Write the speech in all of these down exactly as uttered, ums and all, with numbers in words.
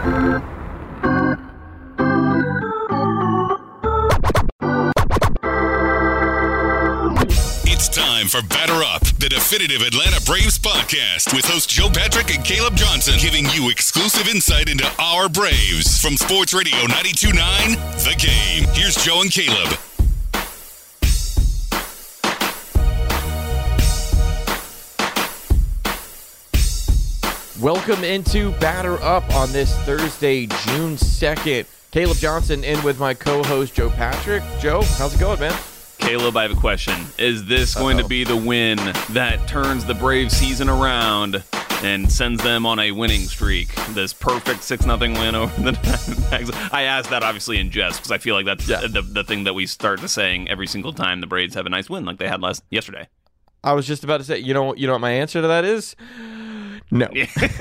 It's time for Batter Up, the definitive Atlanta Braves podcast with hosts Joe Patrick and Caleb Johnson, giving you exclusive insight into our Braves from Sports Radio ninety-two point nine, The Game. Here's Joe and Caleb. Welcome into Batter Up on this Thursday, June second. Caleb Johnson in with my co-host Joe Patrick. Joe, how's it going, man? Caleb, I have a question. Is this Uh-oh. going to be the win that turns the Braves season around and sends them on a winning streak? This perfect six nothing win over the Diamondbacks? I asked that obviously in jest because I feel like that's Yeah. the, the thing that we start to saying every single time the Braves have a nice win like they had last yesterday. I was just about to say, you know, you know what my answer to that is? No.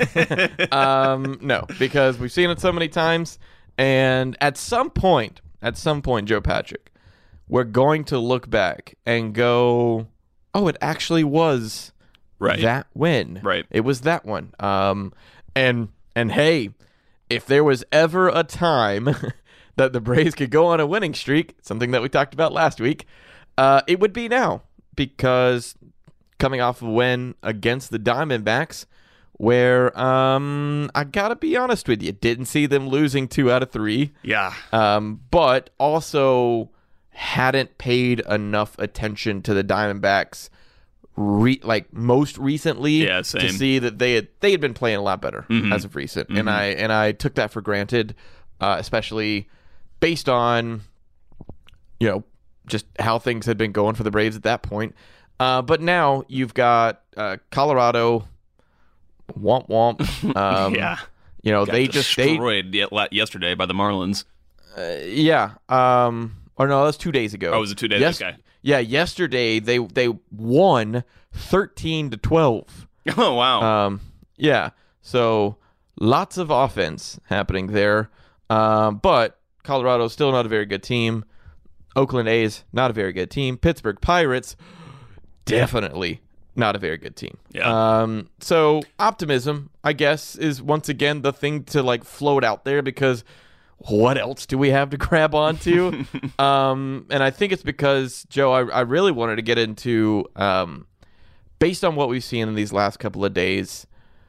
um, no, because we've seen it so many times, and at some point, at some point, Joe Patrick, we're going to look back and go, oh, it actually was Right. that win. Right. It was that one. Um, and and hey, if there was ever a time that the Braves could go on a winning streak, something that we talked about last week, uh, it would be now, because coming off of a win against the Diamondbacks, where um, I gotta be honest with you, didn't see them losing two out of three. Yeah. Um, but also hadn't paid enough attention to the Diamondbacks, re- like most recently, Yeah, to same. see that they had they had been playing a lot better Mhm. as of recent, Mhm. and I and I took that for granted, uh, especially based on, you know, just how things had been going for the Braves at that point. Uh, but now you've got uh, Colorado. Womp womp. Um, yeah. You know, Got they just they destroyed ye- la- yesterday by the Marlins. uh, yeah. Um, or no, that was two days ago. Oh, was it two days? Yes- Okay. Yeah, yesterday they they won thirteen to twelve. Oh, wow. Um, yeah. So lots of offense happening there. Um, but Colorado's still not a very good team. Oakland A's, not a very good team. Pittsburgh Pirates, definitely not a very good team. Yeah. Um, so optimism, I guess, is once again the thing to like float out there, because what else do we have to grab onto? um, and I think it's because, Joe, I, I really wanted to get into, um, based on what we've seen in these last couple of days,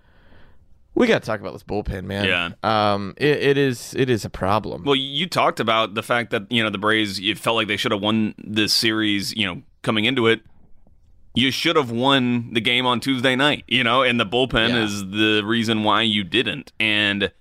we got to talk about this bullpen, man. Yeah. Um, it, it is it is a problem. Well, you talked about the fact that, you know, the Braves, you felt like they should have won this series, you know, coming into it. You should have won the game on Tuesday night, you know, and the bullpen Yeah. is the reason why you didn't. And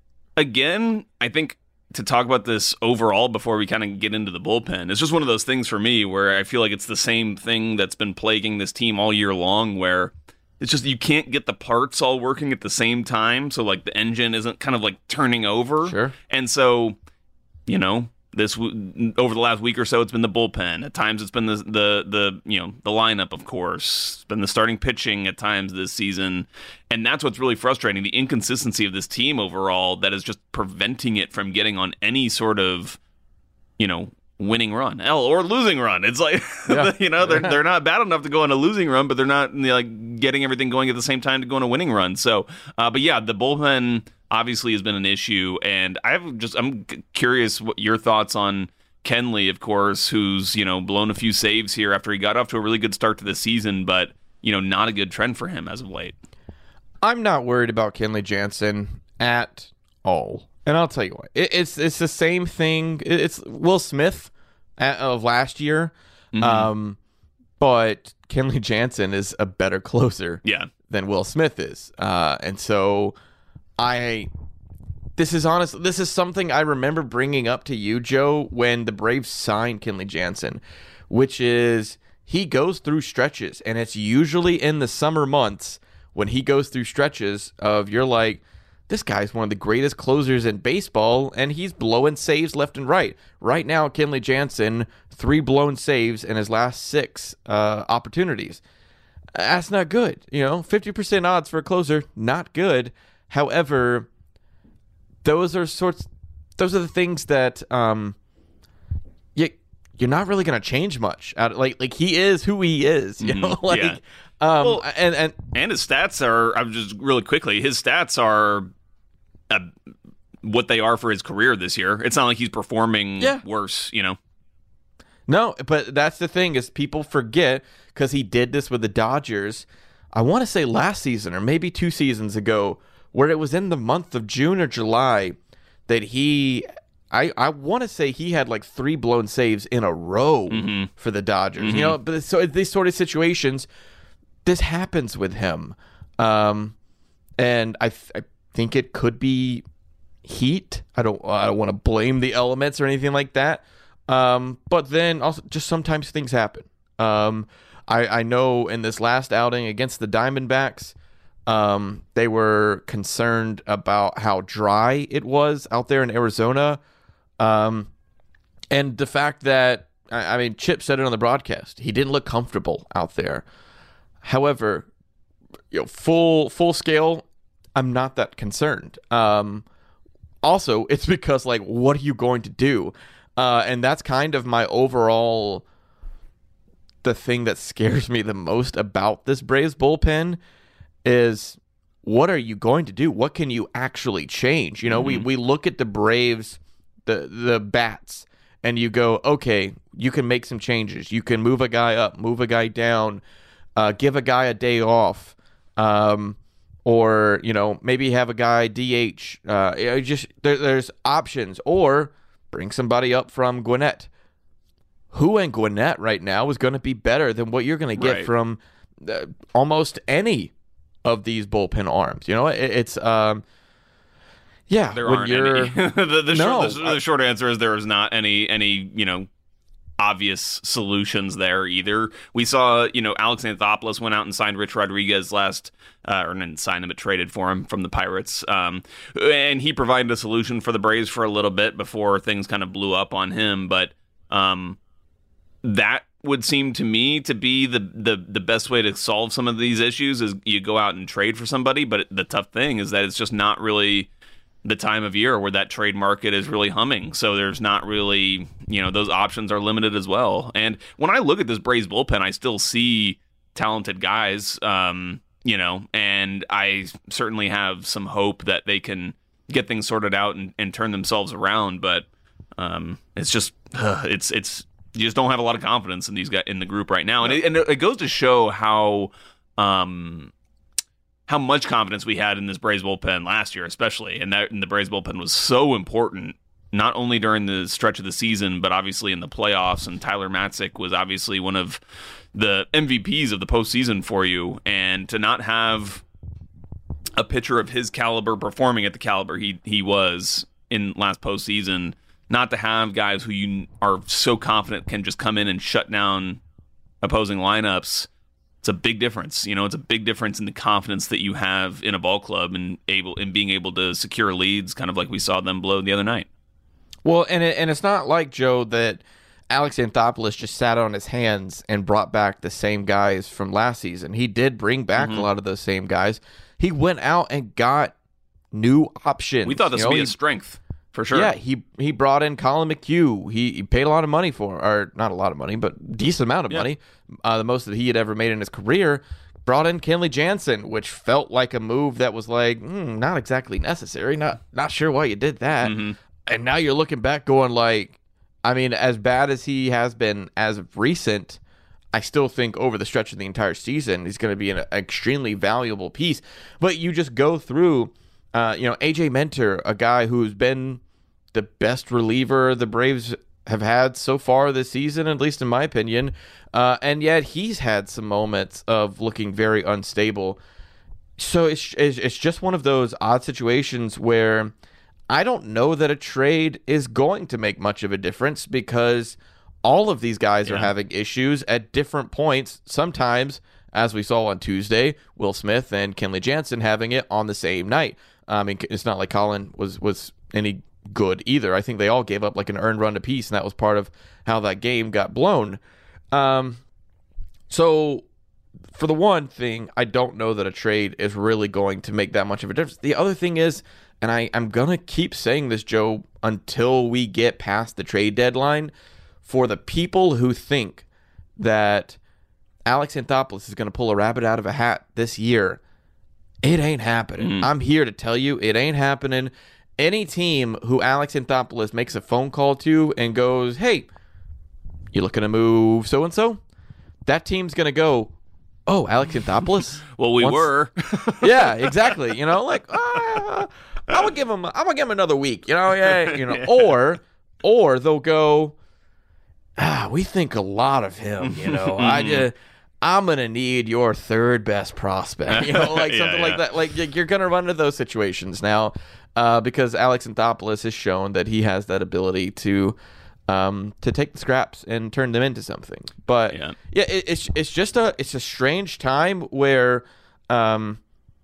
again, I think to talk about this overall before we kind of get into the bullpen, it's just one of those things for me where I feel like it's the same thing that's been plaguing this team all year long, where it's just you can't get the parts all working at the same time. So, like, the engine isn't kind of like turning over. Sure. And so, you know, this w- over the last week or so, it's been the bullpen. At times, it's been the the the you know the lineup, of course. It's been the starting pitching at times this season, and that's what's really frustrating: the inconsistency of this team overall that is just preventing it from getting on any sort of, you know, winning run, hell, or losing run. It's like Yeah. you know they're they're not bad enough to go on a losing run, but they're not, you know, like getting everything going at the same time to go on a winning run. So, uh, but yeah, the bullpen obviously has been an issue, and I've just I'm c- curious what your thoughts on Kenley, of course, who's, you know, blown a few saves here after he got off to a really good start to the season, but, you know, not a good trend for him as of late. I'm not worried about Kenley Jansen at all, and I'll tell you what. It, it's it's the same thing. It- It's Will Smith at, of last year, Mhm. um, but Kenley Jansen is a better closer Yeah. than Will Smith is, uh, and so I. This is honest. This is something I remember bringing up to you, Joe, when the Braves signed Kenley Jansen, which is he goes through stretches, and it's usually in the summer months when he goes through stretches of you're like, this guy's one of the greatest closers in baseball, and he's blowing saves left and right. Right now, Kenley Jansen, three blown saves in his last six uh, opportunities. That's not good. You know, fifty percent odds for a closer, not good. However, those are sorts. Those are the things that um, you you're not really going to change much. Out like like he is who he is. You know, Mhm. like Yeah. um, Well, and and And his stats are, I'm just really quickly, his stats are uh, what they are for his career this year. It's not like he's performing yeah. worse, you know. No, but that's the thing is people forget because he did this with the Dodgers. I want to say last season or maybe two seasons ago, where it was in the month of June or July that he, I, I want to say he had like three blown saves in a row mm-hmm. for the Dodgers. Mm-hmm. You know, but so these sort of situations, this happens with him, um, and I, th- I think it could be heat. I don't, I don't want to blame the elements or anything like that. Um, but then also just sometimes things happen. Um, I, I know in this last outing against the Diamondbacks, um, they were concerned about how dry it was out there in Arizona. Um, and the fact that, I, I mean, Chip said it on the broadcast, he didn't look comfortable out there. However, you know, full, full scale, I'm not that concerned. Um, also it's because like, what are you going to do? Uh, and that's kind of my overall, the thing that scares me the most about this Braves bullpen is what are you going to do? What can you actually change? You know, mm-hmm. we, we look at the Braves, the, the bats, and you go, okay, you can make some changes. You can move a guy up, move a guy down, uh, give a guy a day off, um, or, you know, maybe have a guy D H. Uh, you know, just there, there's options, or bring somebody up from Gwinnett. Who in Gwinnett right now is going to be better than what you're going to get right. from uh, almost any of these bullpen arms? You know, it, it's um, yeah. There when aren't you're, any. the, the, no, short, the, the short answer is there is not any any you know obvious solutions there either. We saw, you know, Alex Anthopoulos went out and signed Rich Rodriguez last, uh, or didn't sign him, but traded for him from the Pirates. Um, and he provided a solution for the Braves for a little bit before things kind of blew up on him. But um, that would seem to me to be the, the, the best way to solve some of these issues is you go out and trade for somebody. But the tough thing is that it's just not really the time of year where that trade market is really humming. So there's not really, you know, those options are limited as well. And when I look at this Braves bullpen, I still see talented guys, um, you know, and I certainly have some hope that they can get things sorted out and, and turn themselves around. But um, it's just, uh, it's, it's, you just don't have a lot of confidence in these guys in the group right now. And it, and it goes to show how, um, how much confidence we had in this Braves bullpen last year, especially. And that and the Braves bullpen was so important, not only during the stretch of the season, but obviously in the playoffs. And Tyler Matzik was obviously one of the M V Ps of the postseason for you. And to not have a pitcher of his caliber performing at the caliber he, he was in last postseason, not to have guys who you are so confident can just come in and shut down opposing lineups, it's a big difference. You know, it's a big difference in the confidence that you have in a ball club and able in being able to secure leads, kind of like we saw them blow the other night. Well, and it, and it's not like, Joe, that Alex Anthopoulos just sat on his hands and brought back the same guys from last season. He did bring back mm-hmm. a lot of those same guys. He went out and got new options. We thought this you know, would be he, a strength. For sure. Yeah, he he brought in Colin McHugh. He, he paid a lot of money for, or not a lot of money, but decent amount of yeah. money, uh, the most that he had ever made in his career. Brought in Kenley Jansen, which felt like a move that was like, mm, not exactly necessary. Not not sure why you did that. Mm-hmm. And now you're looking back going like, I mean, as bad as he has been as of recent, I still think over the stretch of the entire season, he's going to be an extremely valuable piece. But you just go through, uh, you know, A J Minter, a guy who's been the best reliever the Braves have had so far this season, at least in my opinion. Uh, and yet he's had some moments of looking very unstable. So it's, it's just one of those odd situations where I don't know that a trade is going to make much of a difference because all of these guys yeah. are having issues at different points. Sometimes, as we saw on Tuesday, Will Smith and Kenley Jansen having it on the same night. I mean, it's not like Colin was, was any good either. I think they all gave up like an earned run apiece, and that was part of how that game got blown. Um, so for the one thing, I don't know that a trade is really going to make that much of a difference. The other thing is, and I, I'm going to keep saying this, Joe, until we get past the trade deadline, for the people who think that Alex Anthopoulos is going to pull a rabbit out of a hat this year, it ain't happening. Mm. I'm here to tell you it ain't happening. any team who Alex Anthopoulos makes a phone call to and goes, hey, you looking to move so-and-so? That team's going to go, oh, Alex Anthopoulos? Well, we wants- were. Yeah, exactly. You know, like, uh, I'm going to give him, I'm going to give him another week, you know, yeah, you know, or, or they'll go, ah, we think a lot of him, you know, I just, I'm going to need your third best prospect, you know, like Yeah, something yeah. like that. Like, you're going to run into those situations now. Uh, because Alex Anthopoulos has shown that he has that ability to um, to take the scraps and turn them into something. But Yeah. yeah, it, it's it's just a it's a strange time where um,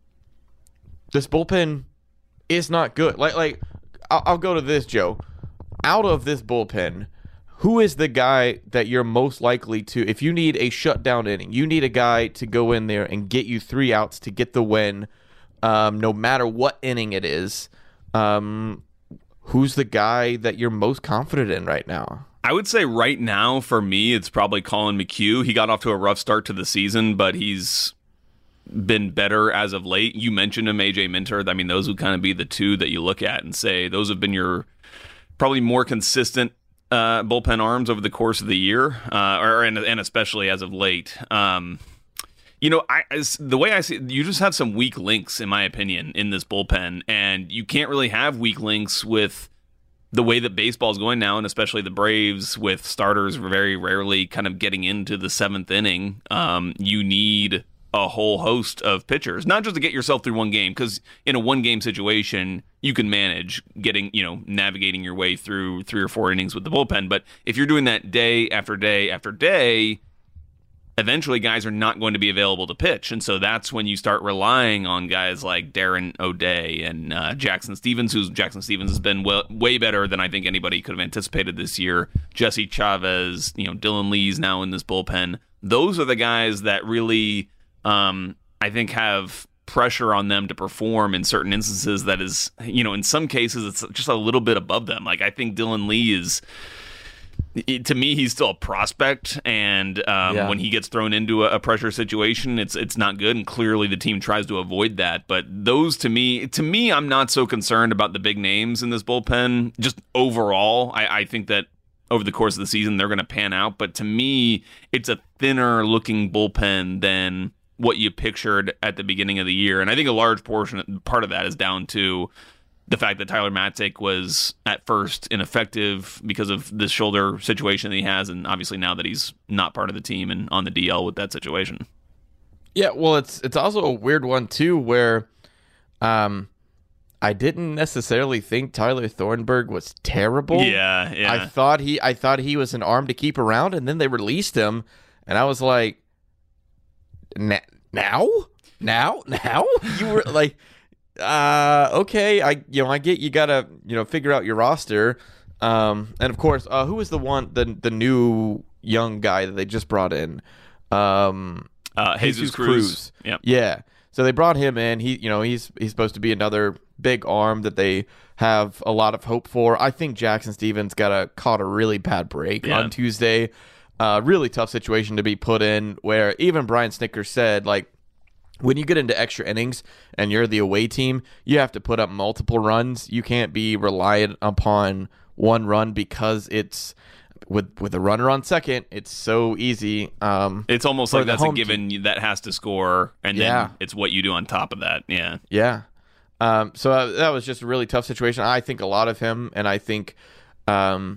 this bullpen is not good. Like like I'll, I'll go to this, Joe. Out of this bullpen, who is the guy that you're most likely to, if you need a shutdown inning, you need a guy to go in there and get you three outs to get the win, um, no matter what inning it is. Um, who's the guy that you're most confident in right now? I would say right now, for me, it's probably Colin McHugh. He got off to a rough start to the season, but he's been better as of late. You mentioned him, A J Minter. I mean, those would kind of be the two that you look at and say those have been your probably more consistent uh, bullpen arms over the course of the year, uh, or and, and especially as of late. Um, You know, I as, the way I see it, you just have some weak links, in my opinion, in this bullpen, and you can't really have weak links with the way that baseball is going now, and especially the Braves, with starters very rarely kind of getting into the seventh inning. Um, you need a whole host of pitchers, not just to get yourself through one game, because in a one-game situation, you can manage getting, you know, navigating your way through three or four innings with the bullpen. But if you're doing that day after day after day, eventually guys are not going to be available to pitch. And so that's when you start relying on guys like Darren O'Day and uh, Jackson Stevens, who's Jackson Stevens has been well, way better than I think anybody could have anticipated this year. Jesse Chavez, you know, Dylan Lee's now in this bullpen. Those are the guys that really, um, I think, have pressure on them to perform in certain instances that is, you know, in some cases it's just a little bit above them. Like, I think Dylan Lee is, It, to me, he's still a prospect, and um, Yeah. when he gets thrown into a, a pressure situation, it's it's not good, and clearly the team tries to avoid that. But those, to me, to me, I'm not so concerned about the big names in this bullpen. Just overall, I, I think that over the course of the season, they're going to pan out. But to me, it's a thinner-looking bullpen than what you pictured at the beginning of the year, and I think a large portion, part of that is down to the fact that Tyler Matzek was at first ineffective because of this shoulder situation that he has, and obviously now that he's not part of the team and on the D L with that situation. Yeah, well, it's it's also a weird one too, where um, I didn't necessarily think Tyler Thornburg was terrible. Yeah, yeah. I thought he I thought he was an arm to keep around, and then they released him, and I was like, "Na- now, now, now, you were like. Uh, okay, I you know I get you gotta you know figure out your roster, um, and of course, uh, who was the one the the new young guy that they just brought in, um, uh, Jesus, Jesus Cruz. Cruz. Yep. Yeah, so they brought him in. He you know he's he's supposed to be another big arm that they have a lot of hope for. I think Jackson Stevens got a caught a really bad break Yeah. on Tuesday. Uh, really tough situation to be put in, where even Brian Snitker said, like, when you get into extra innings and you're the away team, you have to put up multiple runs. You can't be reliant upon one run because it's with with a runner on second. It's so easy. Um, It's almost for like the that's a home given that has to score, and then Yeah. it's what you do on top of that. Yeah. Yeah. Um, so uh, that was just a really tough situation. I think a lot of him, and I think um,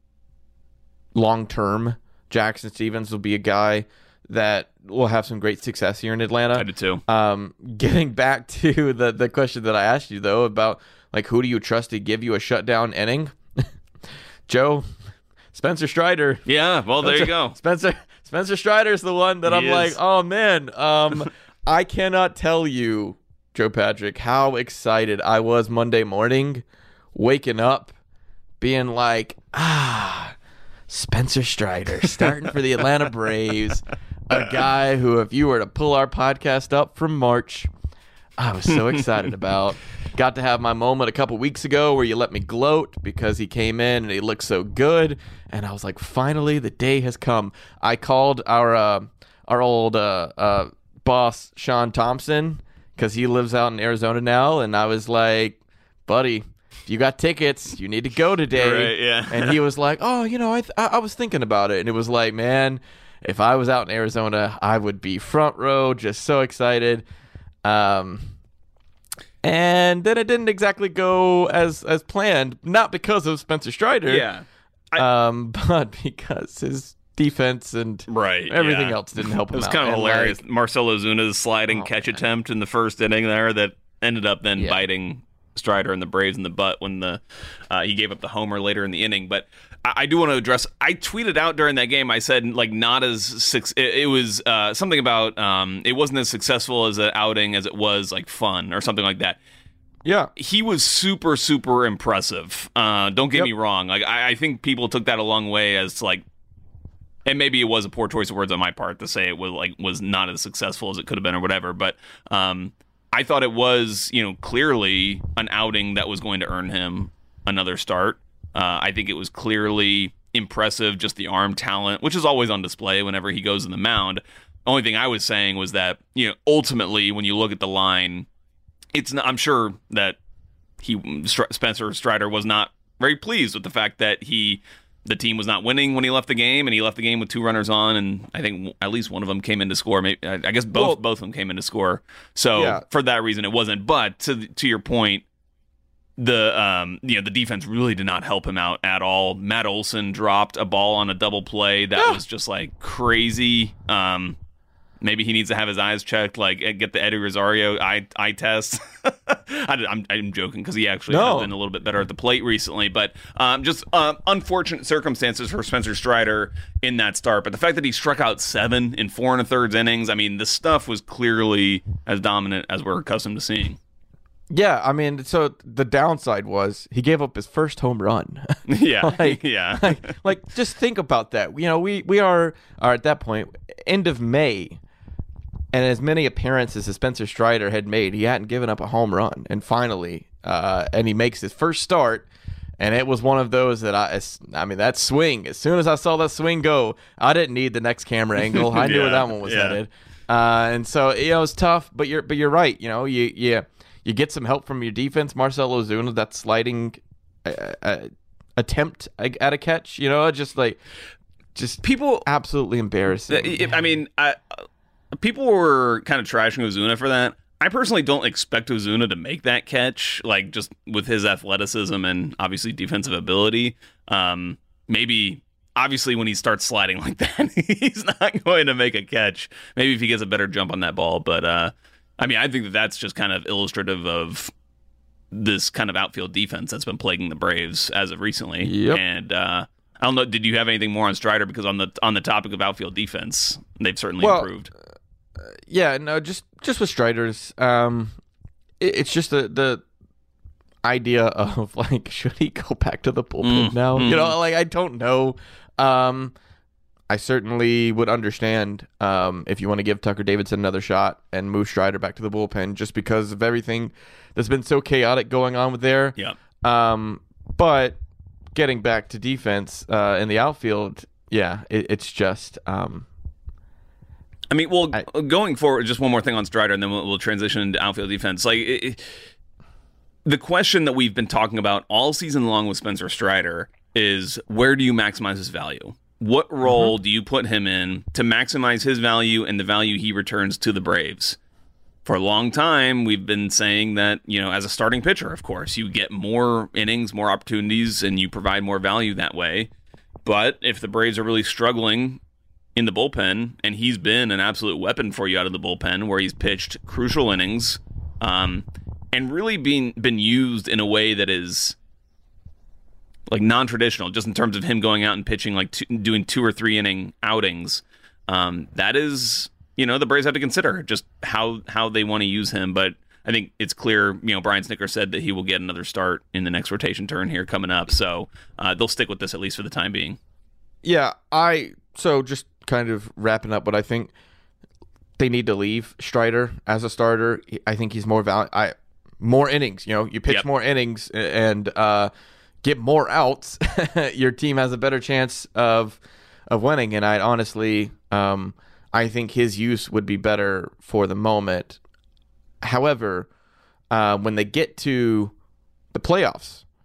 long term, Jackson Stevens will be a guy that will have some great success here in Atlanta. I do too. Um, getting back to the, the question that I asked you, though, about like who do you trust to give you a shutdown inning? Joe, Spencer Strider. Yeah, well, there you go. Spencer Spencer Strider's the one that He I'm is. like, oh man, um, I cannot tell you, Joe Patrick, how excited I was Monday morning, waking up, being like, ah, Spencer Strider starting for the Atlanta Braves, a guy who, if you were to pull our podcast up from March, I was so excited about. Got to have my moment a couple weeks ago where you let me gloat because he came in and he looked so good, and I was like, finally, the day has come. I called our uh, our old uh, uh, boss, Sean Thompson, because he lives out in Arizona now, and I was like, buddy, if you got tickets, you need to go today. Right, yeah. And he was like, oh, you know, I, th- I I was thinking about it. And it was like, man, if I was out in Arizona, I would be front row, just so excited. Um, and then it didn't exactly go as as planned, not because of Spencer Strider. Yeah. I, um, but because his defense and right, everything yeah. else didn't help him It was out. kind of And, hilarious. like, Marcell Ozuna's sliding Oh, catch man. attempt in the first inning there that ended up then Yeah. biting Strider and the Braves in the butt when the uh, he gave up the homer later in the inning. But I, I do want to address. I tweeted out during that game. I said like not as six. It, it was uh, something about um, it wasn't as successful as an outing as it was like fun or something like that. yeah. He was super super impressive. Uh, don't get Yep. me wrong. Like I, I think people took that a long way as like. And maybe it was a poor choice of words on my part to say it was like was not as successful as it could have been or whatever. But um, I thought it was, you know, clearly an outing that was going to earn him another start. Uh, I think it was clearly impressive, just the arm talent, which is always on display whenever he goes in the mound. The only thing I was saying was that, you know, ultimately when you look at the line, it's not, I'm sure that he Spencer Strider was not very pleased with the fact that he. The team was not winning when he left the game, and he left the game with two runners on, and I think at least one of them came in to score. Maybe I guess both Well, both of them came in to score. So yeah. for that reason, it wasn't. But to to your point, the um you know the defense really did not help him out at all. Matt Olson dropped a ball on a double play that Yeah. was just like crazy. Um, maybe he needs to have his eyes checked, like get the Eddie Rosario eye eye test. I, I'm, I'm joking because he actually No. has been a little bit better at the plate recently, but um, just uh, unfortunate circumstances for Spencer Strider in that start. But the fact that he struck out seven in four and a third innings, I mean, the stuff was clearly as dominant as we're accustomed to seeing. Yeah, I mean, so the downside was he gave up his first home run. Yeah, like, yeah. like, like, just think about that. You know, we we are are at that point, end of May, and as many appearances as Spencer Strider had made, he hadn't given up a home run. And finally, uh, and he makes his first start, and it was one of those that I, I mean, that swing. As soon as I saw that swing go, I didn't need the next camera angle. I knew Yeah, where that one was yeah. headed. Uh, and so you know, it was tough. But you're but you're right. You know, you you you get some help from your defense. Marcell Ozuna, that sliding uh, uh, attempt at a catch. You know, just like just People, absolutely embarrassing. I mean, I, people were kind of trashing Ozuna for that. I personally don't expect Ozuna to make that catch, like just with his athleticism and obviously defensive ability. Um, maybe, obviously, when he starts sliding like that, he's not going to make a catch. Maybe if he gets a better jump on that ball. But, uh, I mean, I think that that's just kind of illustrative of this kind of outfield defense that's been plaguing the Braves as of recently. Yep. And, uh, I don't know, did you have anything more on Strider? Because on the on the topic of outfield defense, they've certainly Well, improved. Yeah, no, just just with Striders, um, it, it's just the the idea of like, should he go back to the bullpen Mm, now? mm. You know, like I don't know. Um, I certainly would understand um, if you want to give Tucker Davidson another shot and move Strider back to the bullpen, just because of everything that's been so chaotic going on with there. Yeah. Um, but getting back to defense uh, in the outfield, yeah, it, it's just. Um, I mean, well, I- going forward, just one more thing on Strider, and then we'll, we'll transition into outfield defense. Like it, it- the question that we've been talking about all season long with Spencer Strider is, where do you maximize his value? What role Mm-hmm. do you put him in to maximize his value and the value he returns to the Braves? For a long time, we've been saying that, you know, as a starting pitcher, of course, you get more innings, more opportunities, and you provide more value that way. But if the Braves are really struggling in the bullpen, and he's been an absolute weapon for you out of the bullpen, where he's pitched crucial innings, um, and really being been used in a way that is like non-traditional, just in terms of him going out and pitching, like two, doing two or three inning outings. Um, that is, you know, the Braves have to consider just how how they want to use him. But I think it's clear, you know, Brian Snitker said that he will get another start in the next rotation turn here coming up. So uh, they'll stick with this at least for the time being. Yeah, I so just kind of wrapping up what I think they need to leave Strider as a starter. I think he's more val- I more innings. You know, you pitch Yep. more innings and uh, get more outs. Your team has a better chance of of winning. And I honestly, um, I think his use would be better for the moment. However, uh, when they get to the playoffs,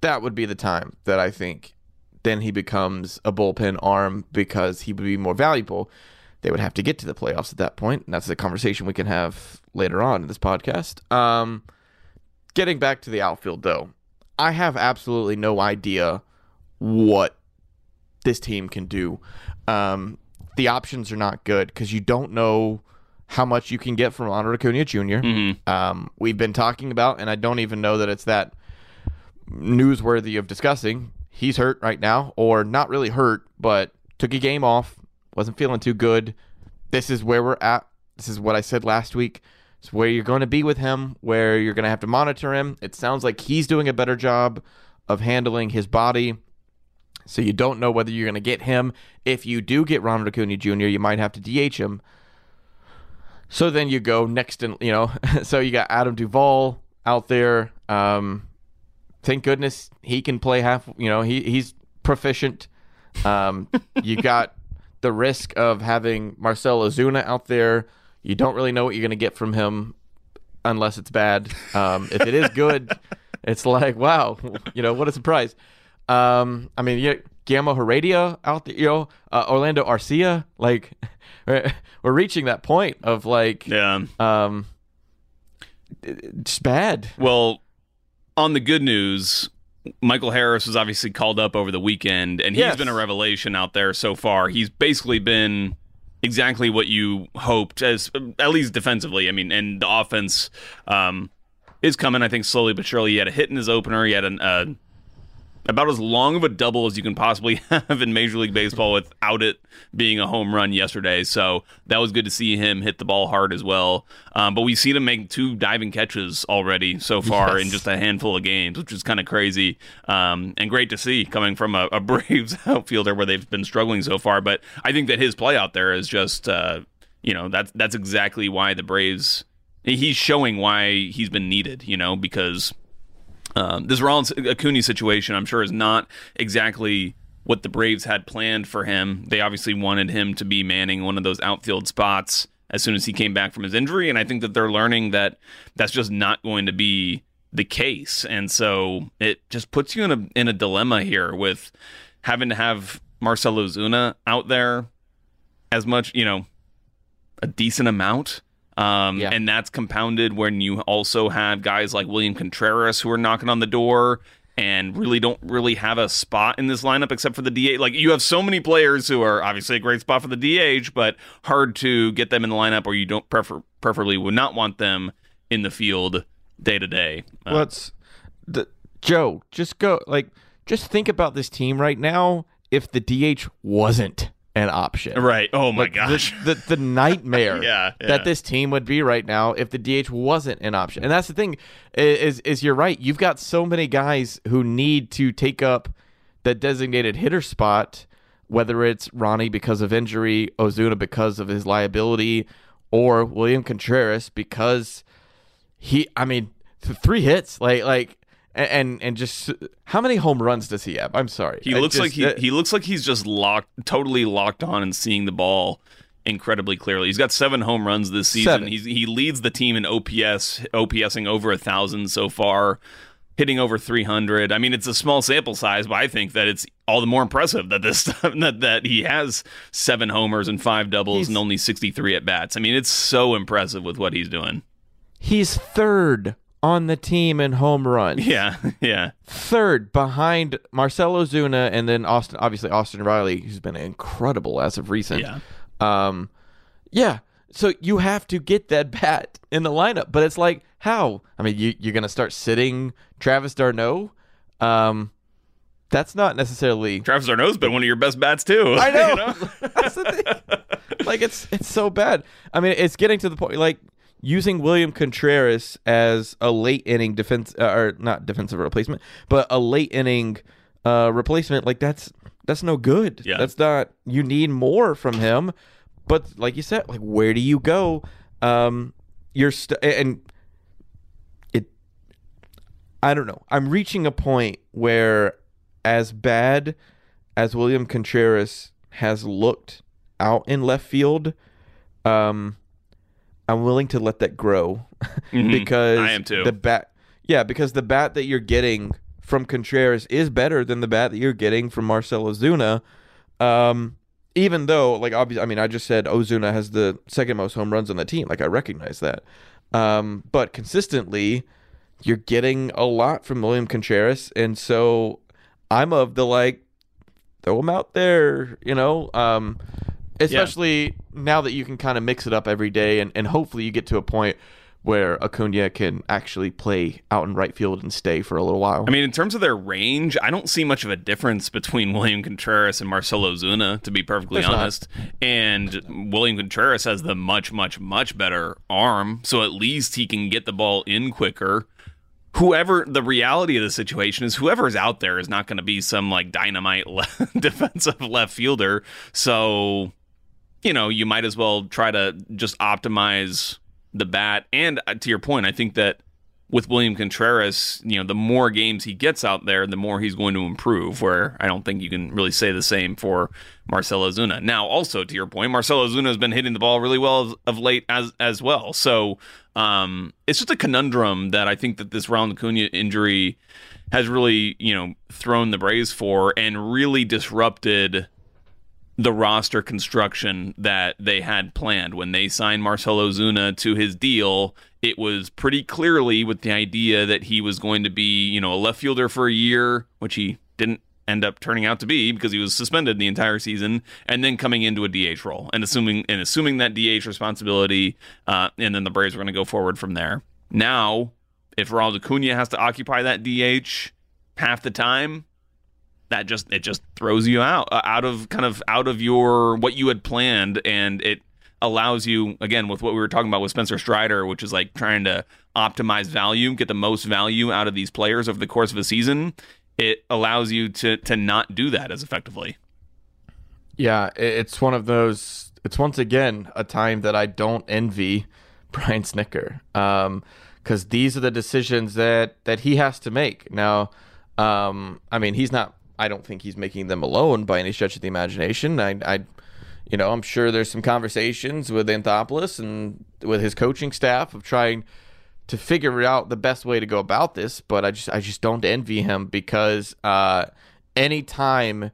that would be the time that I think then he becomes a bullpen arm because he would be more valuable. They would have to get to the playoffs at that point, and that's a conversation we can have later on in this podcast. Um, getting back to the outfield, though, I have absolutely no idea what this team can do. Um, the options are not good because you don't know how much you can get from Ronald Acuna Junior Mm-hmm. Um, we've been talking about, and I don't even know that it's that newsworthy of discussing. He's hurt right now, or not really hurt, but took a game off, wasn't feeling too good. This is where we're at. This is what I said last week. It's where you're going to be with him, where you're going to have to monitor him. It sounds like he's doing a better job of handling his body, so you don't know whether you're going to get him. If you do get Ronald Acuna Junior, you might have to D H him. So then you go next, in, you know, so you got Adam Duvall out there. Um, thank goodness he can play half, you know, he he's proficient. Um, you got the risk of having Marcell Ozuna out there. You don't really know what you're going to get from him unless it's bad. Um, if it is good, it's like, wow, you know, what a surprise. Um, I mean, yeah, Guillermo Heredia out there, you know, uh, Orlando Arcia, like we're, we're reaching that point of like, Yeah. um, it's bad. Well, on the good news, Michael Harris was obviously called up over the weekend, and he's Yes. been a revelation out there so far. He's basically been exactly what you hoped, as at least defensively. I mean, and the offense um, is coming, I think, slowly but surely. He had a hit in his opener. He had an, uh, about as long of a double as you can possibly have in Major League Baseball without it being a home run yesterday. So that was good to see him hit the ball hard as well. Um, but we've seen him make two diving catches already so far Yes. in just a handful of games, which is kind of crazy um, and great to see coming from a, a Braves outfielder where they've been struggling so far. But I think that his play out there is just, uh, you know, that's, that's exactly why the Braves, he's showing why he's been needed, you know, because Um, this Rollins Acuna situation, I'm sure, is not exactly what the Braves had planned for him. They obviously wanted him to be manning one of those outfield spots as soon as he came back from his injury, and I think that they're learning that that's just not going to be the case. And so it just puts you in a in a dilemma here with having to have Marcell Ozuna out there as much, you know, a decent amount. Um, Yeah. And that's compounded when you also have guys like William Contreras who are knocking on the door and really don't really have a spot in this lineup except for the D H. Like, you have so many players who are obviously a great spot for the D H, but hard to get them in the lineup, or you don't prefer, preferably would not want them in the field day to day. Uh, Let's, the, Joe, just go, like, just think about this team right now if the D H wasn't an option. Right. Oh, my Like, gosh. The, the, the nightmare Yeah, yeah. that this team would be right now if the D H wasn't an option. And that's the thing, is, is you're right. You've got so many guys who need to take up the designated hitter spot, whether it's Ronnie because of injury, Ozuna because of his liability, or William Contreras because he, I mean, th- three hits, like, like, and and just how many home runs does he have? I'm sorry. He I looks just- like he, uh, he looks like he's just locked, totally locked on and seeing the ball incredibly clearly. He's got seven home runs this season. Seven. He's he leads the team in O P S, OPSing over a thousand so far, hitting over three hundred. I mean, it's a small sample size, but I think that it's all the more impressive that this that that he has seven homers and five doubles He's- and only sixty-three at bats. I mean, it's so impressive with what he's doing. he's third on the team in home runs. Yeah, yeah. Third behind Marcell Ozuna, and then Austin, obviously Austin Riley, who's been incredible as of recent. Yeah. Um, yeah. So you have to get that bat in the lineup, but it's like, how? I mean, you, you're going to start sitting Travis d'Arnaud? Um, that's not necessarily. Travis d'Arnaud's been one of your best bats too. I know. You know? That's the thing. Like, it's it's so bad. I mean, it's getting to the point, like, using William Contreras as a late inning defense, uh, or not defensive replacement, but a late inning uh, replacement, like, that's that's no good. Yeah. That's not. You need more from him. But like you said, like, where do you go? Um, you're st- and it. I don't know. I'm reaching a point where, as bad as William Contreras has looked out in left field, um, I'm willing to let that grow Mhm. because I am too. the bat, yeah, because the bat that you're getting from Contreras is better than the bat that you're getting from Marcell Ozuna. Um, even though, like, obviously, I mean, I just said Ozuna has the second most home runs on the team. Like, I recognize that. Um, but consistently, you're getting a lot from William Contreras. And so I'm of the, like, throw him out there, you know, um, especially yeah. now that you can kind of mix it up every day. And, and hopefully you get to a point where Acuna can actually play out in right field and stay for a little while. I mean, in terms of their range, I don't see much of a difference between William Contreras and Marcell Ozuna, to be perfectly There's honest. Not. And William Contreras has the much, much, much better arm, so at least he can get the ball in quicker. Whoever, the reality of the situation is whoever's out there is not going to be some like dynamite le- defensive left fielder. So, you know, you might as well try to just optimize the bat. And to your point, I think that with William Contreras, you know, the more games he gets out there, the more he's going to improve, where I don't think you can really say the same for Marcell Ozuna. Now, also to your point, Marcell Ozuna has been hitting the ball really well of, of late as as well. So um, it's just a conundrum that I think that this Ronald Acuna injury has really, you know, thrown the Braves for and really disrupted the roster construction that they had planned. When they signed Marcell Ozuna to his deal, it was pretty clearly with the idea that he was going to be, you know, a left fielder for a year, which he didn't end up turning out to be because he was suspended the entire season, and then coming into a D H role and assuming and assuming that D H responsibility, uh, and then the Braves were going to go forward from there. Now, if Ronald Acuna has to occupy that D H half the time, that just it just throws you out uh, out of kind of out of your what you had planned, and it allows you, again, with what we were talking about with Spencer Strider, which is like trying to optimize value, get the most value out of these players over the course of a season. It allows you to to not do that as effectively. Yeah, it's one of those. It's once again a time that I don't envy Brian Snitker, um, because these are the decisions that that he has to make now. Um, I mean, he's not. I don't think he's making them alone by any stretch of the imagination. I, I, you know, I'm sure there's some conversations with Anthopoulos and with his coaching staff of trying to figure out the best way to go about this. But I just, I just don't envy him because uh, any time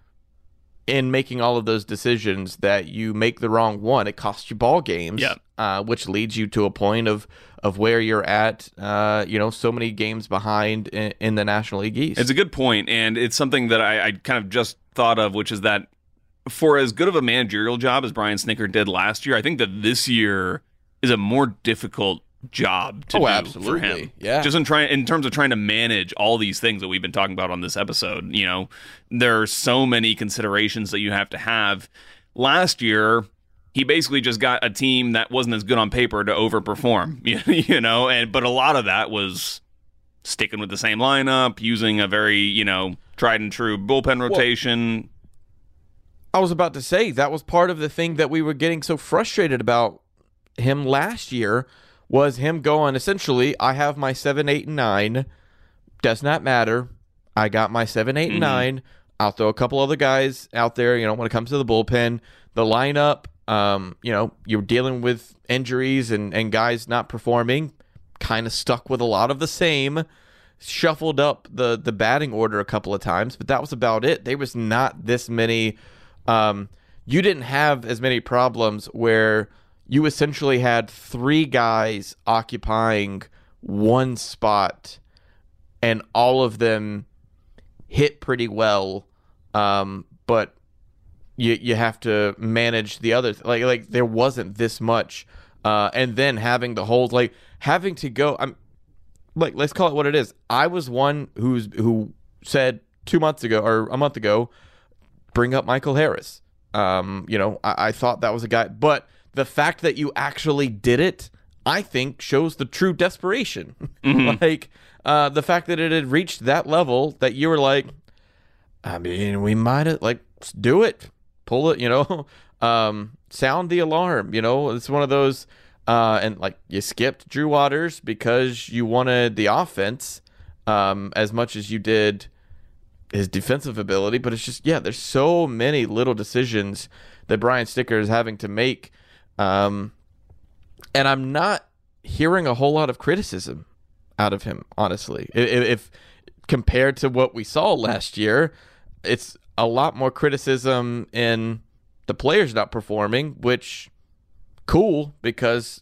in making all of those decisions that you make the wrong one, it costs you ball games. Yeah. Uh, which leads you to a point of of where you're at, uh, you know, so many games behind in, in the National League East. It's a good point, and it's something that I, I kind of just thought of, which is that for as good of a managerial job as Brian Snitker did last year, I think that this year is a more difficult job to oh, do absolutely. for him. Yeah. Just in trying in terms of trying to manage all these things that we've been talking about on this episode. You know, there are so many considerations that you have to have. Last year, he basically just got a team that wasn't as good on paper to overperform, you know, and but a lot of that was sticking with the same lineup, using a very, you know, tried and true bullpen rotation. Well, I was about to say that was part of the thing that we were getting so frustrated about him last year was him going, essentially, I have my seven, eight, and nine. Does not matter. I got my seven, eight, and mm-hmm. nine. I'll throw a couple other guys out there, you know, when it comes to the bullpen. The lineup, Um, you know, you're dealing with injuries and, and guys not performing, kind of stuck with a lot of the same, shuffled up the, the batting order a couple of times, but that was about it. There was not this many, um, you didn't have as many problems where you essentially had three guys occupying one spot and all of them hit pretty well, um, but You you have to manage the other like like there wasn't this much, uh, and then having the whole like having to go. I'm like let's call it what it is. I was one who's who said two months ago or a month ago, bring up Michael Harris. Um, you know I, I thought that was a guy, but the fact that you actually did it, I think, shows the true desperation. Mm-hmm. Like uh, the fact that it had reached that level that you were like, I mean, we might have like do it. Pull it, you know, um, sound the alarm, you know, it's one of those, uh, and like you skipped Drew Waters because you wanted the offense, um, as much as you did his defensive ability, but it's just, yeah, there's so many little decisions that Brian Snitker is having to make. Um, and I'm not hearing a whole lot of criticism out of him, honestly. If, if compared to what we saw last year, it's a lot more criticism in the players not performing, which cool, because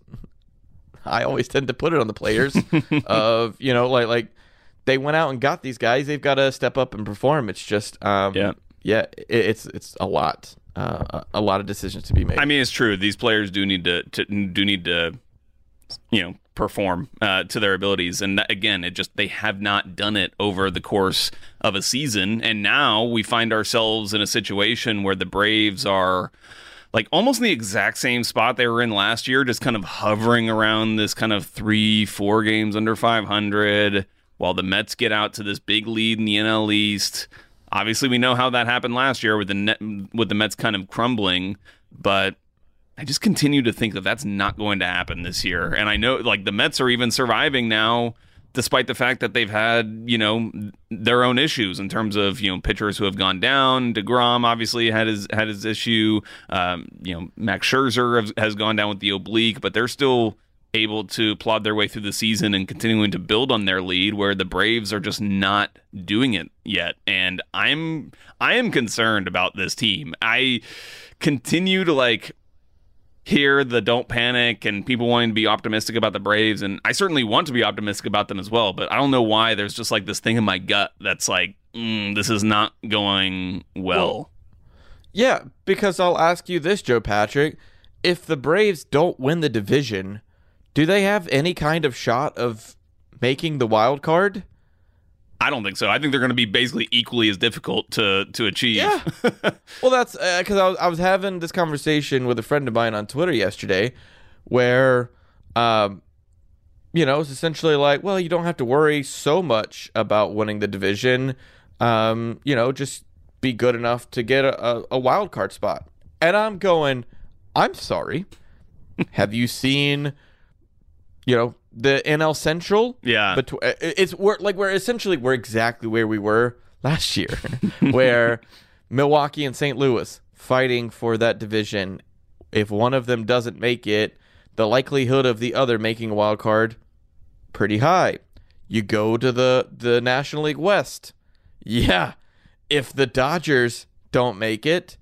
I always tend to put it on the players of, you know, like like they went out and got these guys. They've got to step up and perform. It's just, um, yeah, yeah, it, it's it's a lot, uh, a lot of decisions to be made. I mean, it's true. These players do need to, to do need to, you know, perform uh, to their abilities, and that, again, it just they have not done it over the course of a season, and now we find ourselves in a situation where the Braves are like almost in the exact same spot they were in last year, just kind of hovering around this kind of three, four games under five hundred, while the Mets get out to this big lead in the N L East. Obviously, we know how that happened last year with the net, with the Mets kind of crumbling, but I just continue to think that that's not going to happen this year. And I know, like, the Mets are even surviving now, despite the fact that they've had, you know, their own issues in terms of, you know, pitchers who have gone down. DeGrom obviously had his had his issue. Um, you know, Max Scherzer has, has gone down with the oblique, but they're still able to plod their way through the season and continuing to build on their lead, where the Braves are just not doing it yet. And I'm I am concerned about this team. I continue to, like, hear the don't panic and people wanting to be optimistic about the Braves, and I certainly want to be optimistic about them as well, but I don't know why there's just like this thing in my gut that's like, mm, this is not going well. well. Yeah, because I'll ask you this, Joe Patrick. If the Braves don't win the division, do they have any kind of shot of making the wild card? I don't think so. I think they're going to be basically equally as difficult to to achieve. Yeah. Well, that's because uh, I, was, I was having this conversation with a friend of mine on Twitter yesterday where, um, you know, it's essentially like, well, you don't have to worry so much about winning the division. Um, you know, just be good enough to get a, a wild card spot. And I'm going, I'm sorry. Have you seen, you know, the N L Central? Yeah. But it's we're like we're essentially we're exactly where we were last year, where Milwaukee and Saint Louis fighting for that division. If one of them doesn't make it, the likelihood of the other making a wild card pretty high. You go to the the National League West. Yeah. If the Dodgers don't make it,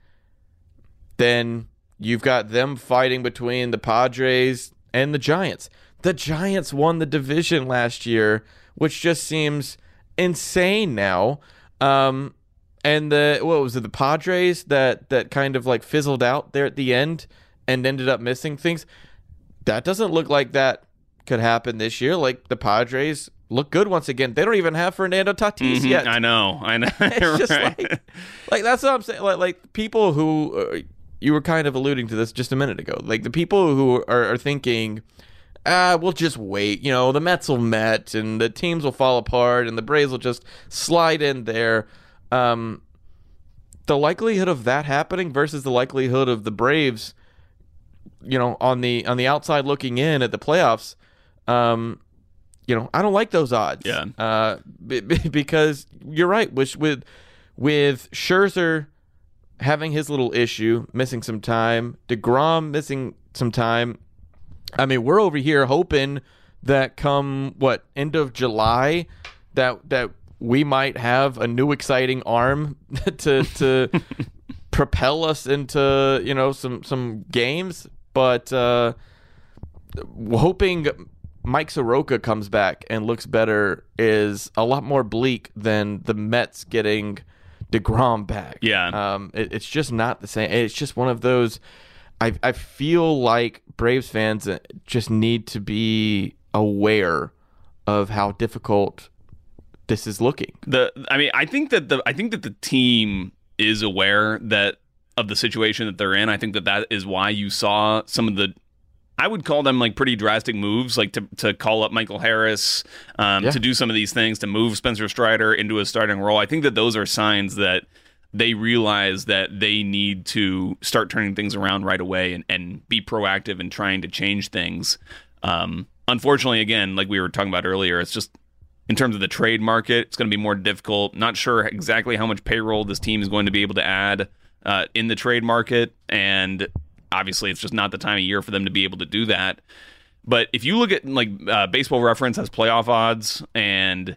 then you've got them fighting between the Padres and the Giants. The Giants won the division last year, which just seems insane now. Um, and the what was it, the Padres that that kind of like fizzled out there at the end and ended up missing things. That doesn't look like that could happen this year. Like, the Padres look good once again. They don't even have Fernando Tatis mm-hmm, yet. I know, I know. It's just right. like, like that's what I'm saying. Like, like people who uh, you were kind of alluding to this just a minute ago. Like, the people who are, are thinking, ah, we'll just wait. You know, the Mets will Met, and the teams will fall apart, and the Braves will just slide in there. Um, the likelihood of that happening versus the likelihood of the Braves, you know, on the on the outside looking in at the playoffs, um, you know, I don't like those odds. Yeah. Uh, b- b- because you're right. With with with Scherzer having his little issue, missing some time, DeGrom missing some time. I mean, we're over here hoping that come what end of July, that that we might have a new exciting arm to to propel us into, you know, some some games. But uh, hoping Mike Soroka comes back and looks better is a lot more bleak than the Mets getting DeGrom back. Yeah, um, it, it's just not the same. It's just one of those. I I feel like Braves fans just need to be aware of how difficult this is looking. The I mean, I think that the I think that the team is aware that of the situation that they're in. I think that that is why you saw some of the, I would call them like pretty drastic moves, like to to call up Michael Harris, um, yeah. to do some of these things, to move Spencer Strider into a starting role. I think that those are signs that they realize that they need to start turning things around right away and, and be proactive in trying to change things. Um, unfortunately, again, like we were talking about earlier, it's just in terms of the trade market, it's going to be more difficult. Not sure exactly how much payroll this team is going to be able to add uh, in the trade market. And obviously, it's just not the time of year for them to be able to do that. But if you look at like uh, Baseball Reference has playoff odds, and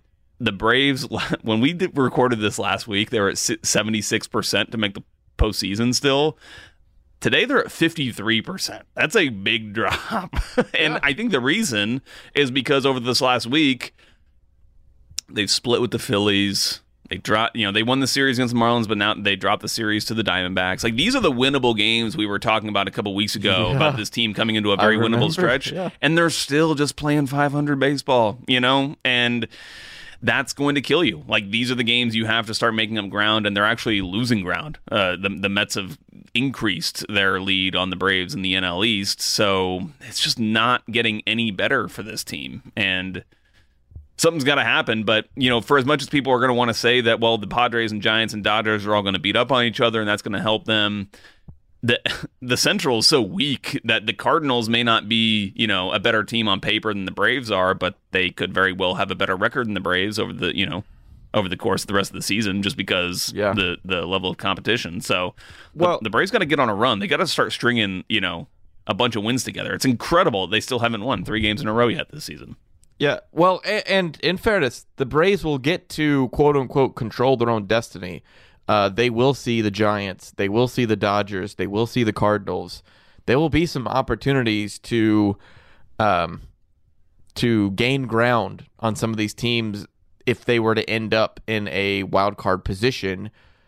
the Braves, when we did, recorded this last week, they were at seventy-six percent to make the postseason still. Today, they're at fifty-three percent. That's a big drop. And yeah. I think the reason is because over this last week, they've split with the Phillies. They dropped, you know, they won the series against the Marlins, but now they dropped the series to the Diamondbacks. Like, these are the winnable games we were talking about a couple weeks ago yeah. about this team coming into a very winnable stretch. Yeah. And they're still just playing five hundred baseball, you know? And that's going to kill you. Like, these are the games you have to start making up ground, and they're actually losing ground. Uh, the, the Mets have increased their lead on the Braves in the N L East, so it's just not getting any better for this team. And something's got to happen, but, you know, for as much as people are going to want to say that, well, the Padres and Giants and Dodgers are all going to beat up on each other and that's going to help them, the the Central is so weak that the Cardinals may not be, you know, a better team on paper than the Braves are, but they could very well have a better record than the Braves over the, you know, over the course of the rest of the season just because yeah. the, the level of competition. So well, the, the Braves got to get on a run. They got to start stringing, you know, a bunch of wins together. It's incredible they still haven't won three games in a row yet this season. Yeah, well, and in fairness, the Braves will get to, quote-unquote, control their own destiny. Uh, they will see the Giants. They will see the Dodgers. They will see the Cardinals. There will be some opportunities to um, to gain ground on some of these teams if they were to end up in a wild card position.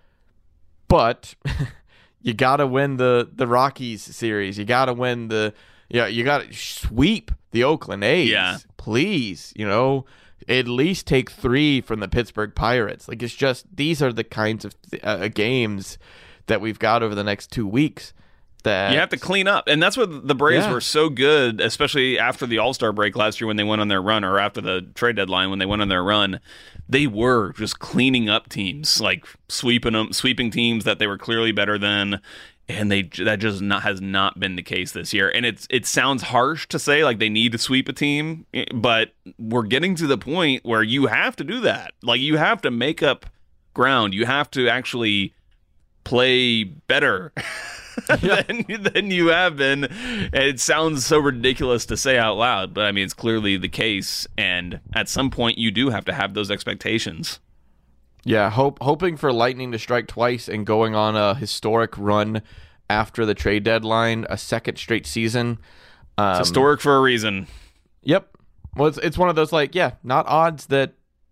But you got to win the, the Rockies series. You got to win the... Yeah, you got to sweep the Oakland A's. Yeah. Please, you know, at least take three from the Pittsburgh Pirates. Like, it's just, these are the kinds of uh, games that we've got over the next two weeks that you have to clean up. And that's what the Braves yeah. were so good, especially after the All-Star break last year when they went on their run, or after the trade deadline when they went on their run. They were just cleaning up teams, like sweeping them, sweeping teams that they were clearly better than. And they that just not has not been the case this year. And it's it sounds harsh to say like they need to sweep a team, but we're getting to the point where you have to do that. Like, you have to make up ground. You have to actually play better than, than you have been. And it sounds so ridiculous to say out loud, but I mean, it's clearly the case. And at some point, you do have to have those expectations. Yeah, hope, hoping for lightning to strike twice and going on a historic run after the trade deadline, a second straight season. Um, it's historic for a reason. Yep. Well, it's, it's one of those, like, yeah, not odds that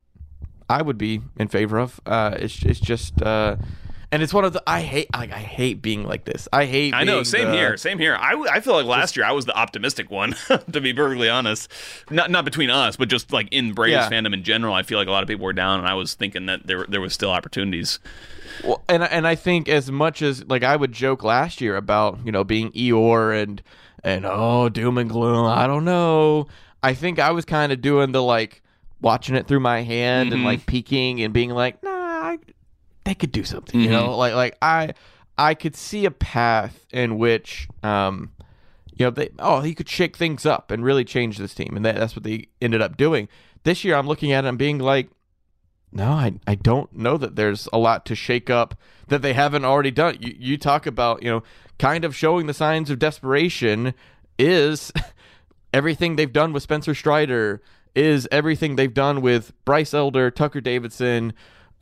I would be in favor of. Uh, it's it's just, uh, and it's one of the, I hate, I, I hate being like this. I hate. I know. being Same the, here. Same here. I, I feel like last year I was the optimistic one, to be perfectly honest. Not not between us, but just like in Braves yeah. fandom in general. I feel like a lot of people were down, and I was thinking that there there was still opportunities. Well, and and I think as much as like I would joke last year about, you know, being Eeyore and and oh, doom and gloom. I don't know. I think I was kind of doing the like watching it through my hand mm-hmm. and like peeking and being like, nah, I, they could do something, mm-hmm. you know, like like I I could see a path in which um you know they oh he could shake things up and really change this team, and that, that's what they ended up doing. This year I'm looking at it and being like, no, I I don't know that there's a lot to shake up that they haven't already done. You you talk about, you know, kind of showing the signs of desperation is everything they've done with Spencer Strider, is everything they've done with Bryce Elder, Tucker Davidson,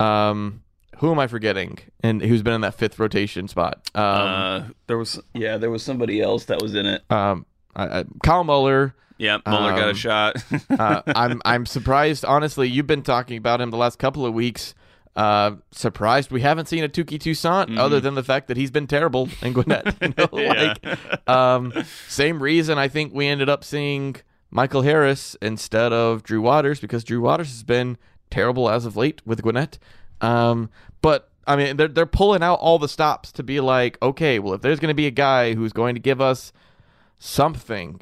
um who am I forgetting? And who's been in that fifth rotation spot? Um, uh, there was, yeah, there was somebody else that was in it. Um, I, I, Kyle Muller. Yeah, Muller um, got a shot. uh, I'm I'm surprised. Honestly, you've been talking about him the last couple of weeks. Uh, surprised we haven't seen a Touki Toussaint mm-hmm. other than the fact that he's been terrible in Gwinnett. You know? yeah. Like, um, same reason I think we ended up seeing Michael Harris instead of Drew Waters, because Drew Waters has been terrible as of late with Gwinnett. Um, but I mean, they're they're pulling out all the stops to be like, okay, well, if there's going to be a guy who's going to give us something,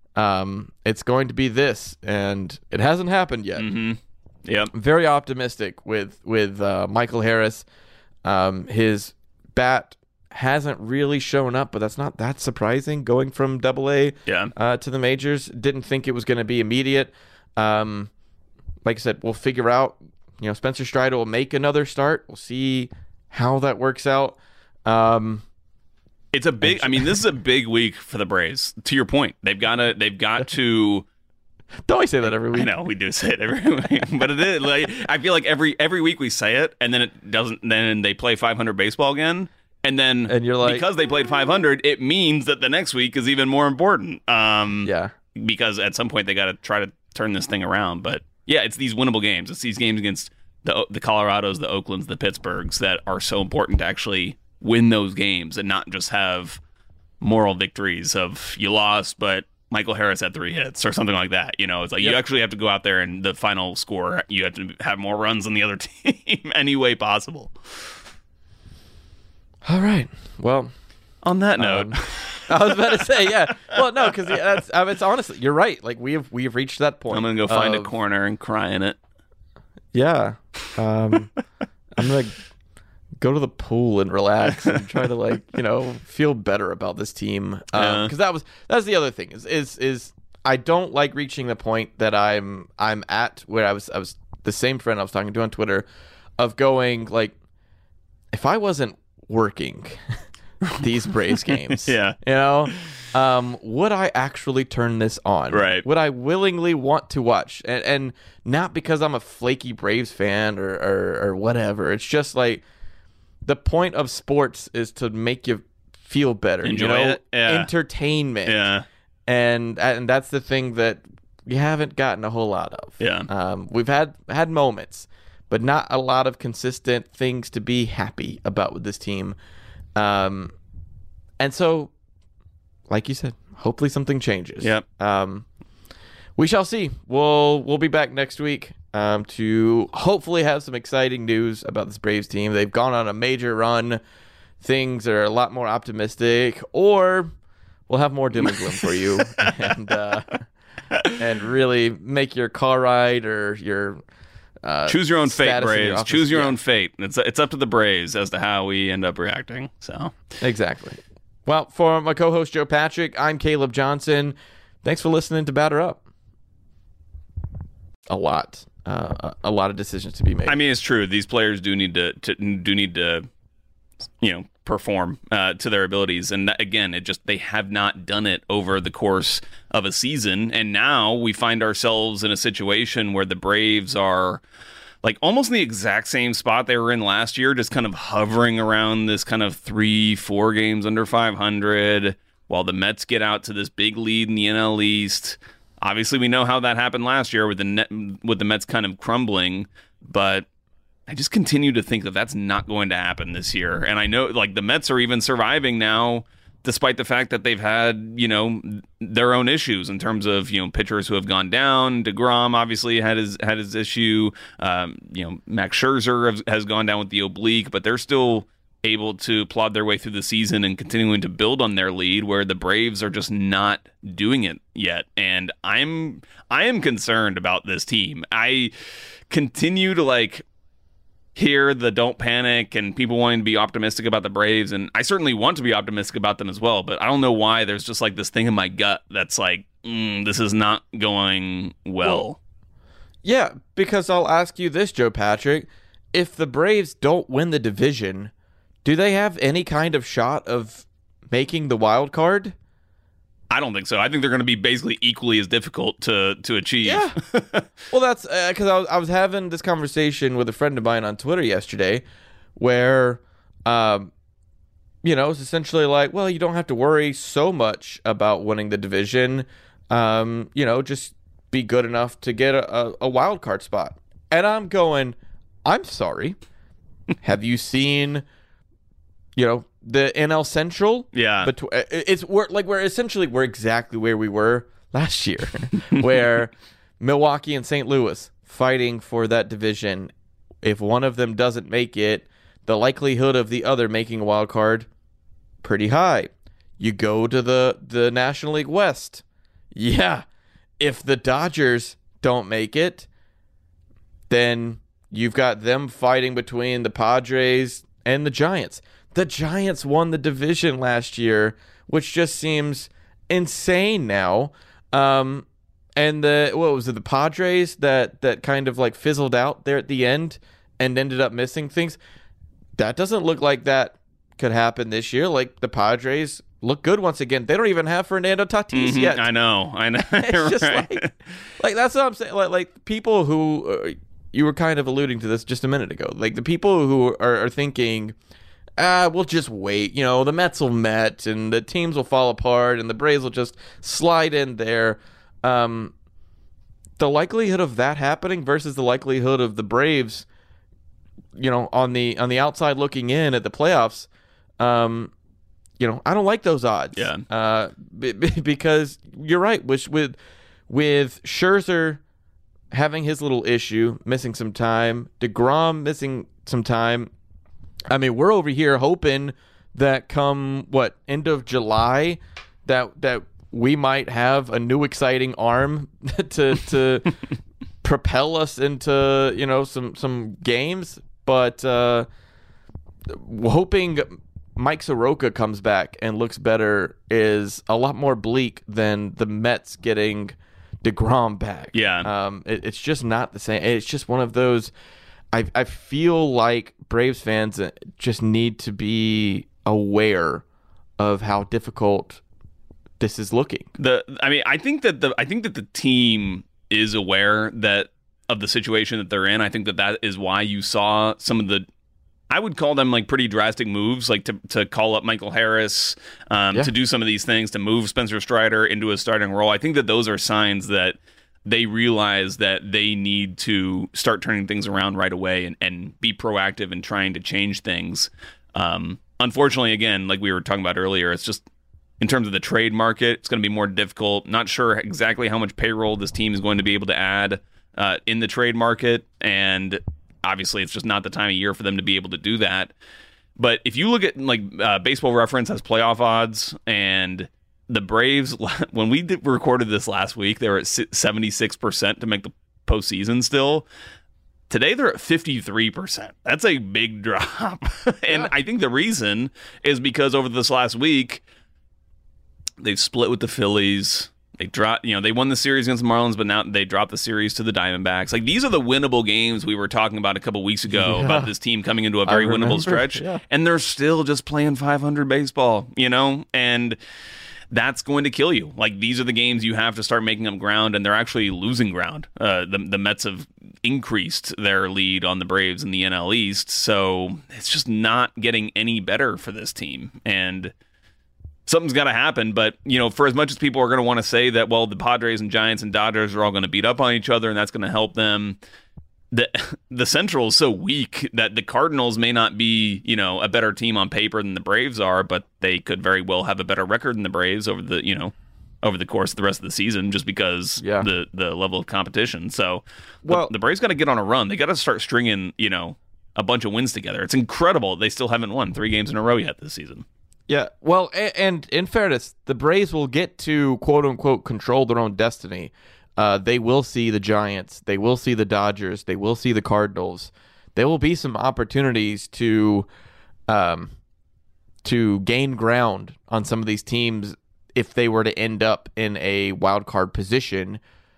um, it's going to be this, and it hasn't happened yet. Mm-hmm. Yep. I'm very optimistic with with uh, Michael Harris. Um, his bat hasn't really shown up, but that's not that surprising. Going from Double A yeah. uh, to the majors, didn't think it was going to be immediate. Um, like I said, we'll figure out. You know, Spencer Strider will make another start. We'll see how that works out. Um, it's a big. I mean, this is a big week for the Braves. To your point, they've got to. They've got to Don't we say that every week? I know we do say it every week, but it is like I feel like every every week we say it, and then it doesn't. Then they play five hundred baseball again, and then And you're like- because they played five hundred, it means that the next week is even more important. Um, Yeah. because at some point they got to try to turn this thing around. But yeah, it's these winnable games. It's these games against the the Colorados, the Oaklands, the Pittsburghs that are so important to actually win those games and not just have moral victories of you lost, but Michael Harris had three hits or something like that. You know, it's like Yep. you actually have to go out there and the final score, you have to have more runs than the other team any way possible. All right. Well, On that note, Um, I was about to say, yeah. Well, no, because that's I mean, it's honestly, you're right. Like we have we have reached that point. I'm going to go find a of- corner and cry in it. Yeah. Um, I'm gonna go to the pool and relax and try to like you know feel better about this team. Because Yeah. that was that's the other thing is is is I don't like reaching the point that I'm I'm at where I was I was the same friend I was talking to on Twitter of going like if I wasn't working these Braves games, Yeah. you know, um, would I actually turn this on? Right. Would I willingly want to watch? And, and not because I'm a flaky Braves fan or, or, or whatever. It's just like the point of sports is to make you feel better. Enjoy you know? it. Yeah. Entertainment. Yeah. And and that's the thing that we haven't gotten a whole lot of. Yeah. Um, we've had had moments, but not a lot of consistent things to be happy about with this team. Um, and so, like you said, hopefully something changes. Yep. Um, we shall see. We'll we'll be back next week um, to hopefully have some exciting news about this Braves team. They've gone on a major run. Things are a lot more optimistic, or we'll have more doom and gloom for you, and uh, and really make your car ride or your Uh, Choose your own fate, status in your Braves. office. Choose your Yeah. own fate. It's it's up to the Braves as to how we end up reacting. So Exactly. Well, for my co-host Joe Patrick, I'm Caleb Johnson. Thanks for listening to Batter Up. A lot, uh, a- a lot of decisions to be made. I mean, it's true. These players do need to, to do need to, you know, perform uh, to their abilities. And that, again, it just they have not done it over the course of a season. And now we find ourselves in a situation where the Braves are like almost in the exact same spot they were in last year, just kind of hovering around this kind of three, four games under five hundred, while the Mets get out to this big lead in the N L East. Obviously, we know how that happened last year with the net, with the Mets kind of crumbling, but I just continue to think that that's not going to happen this year. And I know, like, the Mets are even surviving now, despite the fact that they've had, you know, their own issues in terms of, you know, pitchers who have gone down. DeGrom obviously had his had his issue. Um, you know, Max Scherzer has, has gone down with the oblique, but they're still able to plod their way through the season and continuing to build on their lead, where the Braves are just not doing it yet. And I'm I am concerned about this team. I continue to like hear the don't panic and people wanting to be optimistic about the Braves, and I certainly want to be optimistic about them as well, but I don't know why there's just like this thing in my gut that's like, mm, this is not going well. Well, yeah, because I'll ask you this, Joe Patrick. If the Braves don't win the division, do they have any kind of shot of making the wild card? I don't think so. I think they're going to be basically equally as difficult to to achieve. Yeah. Well, that's because I was I was having this conversation with a friend of mine on Twitter yesterday, where, um, you know, it's essentially like, well, you don't have to worry so much about winning the division. Um, you know, just be good enough to get a, a, a wild card spot. And I'm going, I'm sorry. Have you seen, you know, the N L Central? Yeah. But it's we're like we're essentially we're exactly where we were last year, where Milwaukee and Saint Louis fighting for that division. If one of them doesn't make it, the likelihood of the other making a wild card pretty high. You go to the the National League West. Yeah. If the Dodgers don't make it, then you've got them fighting between the Padres and the Giants. The Giants won the division last year, which just seems insane now. Um, and the what was it, the Padres that that kind of like fizzled out there at the end and ended up missing things. That doesn't look like that could happen this year. Like the Padres look good once again. They don't even have Fernando Tatis Mm-hmm. yet. I know, I know. It's just Right. like, like that's what I'm saying. Like, like people who uh, you were kind of alluding to this just a minute ago. Like the people who are, are thinking, ah, we'll just wait. You know, the Mets will Met, and the teams will fall apart, and the Braves will just slide in there. Um, the likelihood of that happening versus the likelihood of the Braves, you know, on the on the outside looking in at the playoffs, um, you know, I don't like those odds. Yeah. Uh, b- b- because you're right. With with with Scherzer having his little issue, missing some time, DeGrom missing some time. I mean, we're over here hoping that come what end of July, that that we might have a new exciting arm to to propel us into, you know, some some games. But uh, hoping Mike Soroka comes back and looks better is a lot more bleak than the Mets getting DeGrom back. Yeah. Um, it, it's just not the same. It's just one of those. I I feel like Braves fans just need to be aware of how difficult this is looking. The I mean, I think that the I think that the team is aware that of the situation that they're in. I think that that is why you saw some of the, I would call them like pretty drastic moves, like to to call up Michael Harris, um, Yeah. to do some of these things, to move Spencer Strider into a starting role. I think that those are signs that they realize that they need to start turning things around right away and, and be proactive in trying to change things. Um, unfortunately, again, like we were talking about earlier, it's just in terms of the trade market, it's going to be more difficult. Not sure exactly how much payroll this team is going to be able to add uh, in the trade market, and obviously it's just not the time of year for them to be able to do that. But if you look at like uh, Baseball Reference has playoff odds, and the Braves, when we did, recorded this last week, they were at seventy-six percent to make the postseason still. Today they're at fifty-three percent. That's a big drop. And Yeah. I think the reason is because over this last week, they've split with the Phillies. They dropped, you know, they won the series against the Marlins, but now they dropped the series to the Diamondbacks. Like, these are the winnable games we were talking about a couple weeks ago Yeah. about this team coming into a very I winnable remember, stretch, yeah. and they're still just playing five hundred baseball, you know, and that's going to kill you. Like, these are the games you have to start making up ground, and they're actually losing ground. Uh, the the Mets have increased their lead on the Braves in the N L East, so it's just not getting any better for this team, and something's got to happen. But, you know, for as much as people are going to want to say that, well, the Padres and Giants and Dodgers are all going to beat up on each other and that's going to help them, the the Central is so weak that the Cardinals may not be, you know, a better team on paper than the Braves are, but they could very well have a better record than the Braves over the, you know, over the course of the rest of the season, just because Yeah. the the level of competition. So Well- the, the Braves got to get on a run. They got to start stringing, you know, a bunch of wins together. It's incredible they still haven't won three games in a row yet this season. Yeah, well, a- and in fairness, the Braves will get to quote unquote control their own destiny. Uh, they will see the Giants, they will see the Dodgers, they will see the Cardinals. There will be some opportunities to, um, to gain ground on some of these teams if they were to end up in a wild card position.